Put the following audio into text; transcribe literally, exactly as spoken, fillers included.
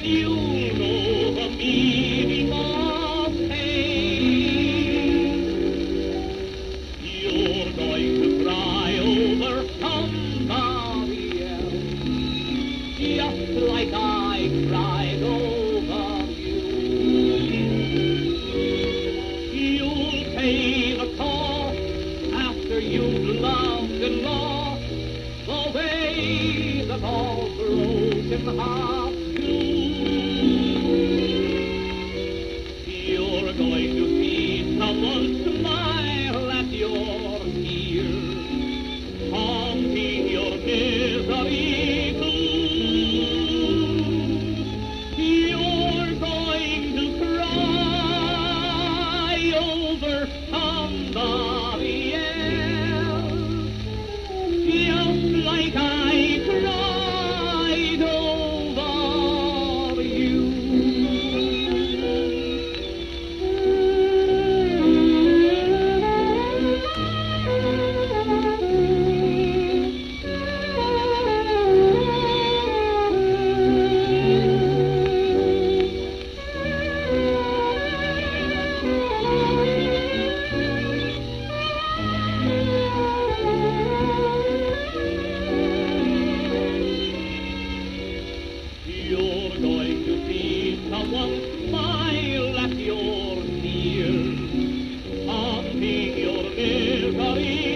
You know the meaning of pain. You're going to cry over somebody else, just like I cried over you. You'll pay the cost after you've loved and lost, the way that all broken hearts do. You're going to see someone smile at your tears, haunting your misery gloom. You're going to cry over somebody else, just like I cried over you. You're going to see someone smile at your tears, haunting your misery.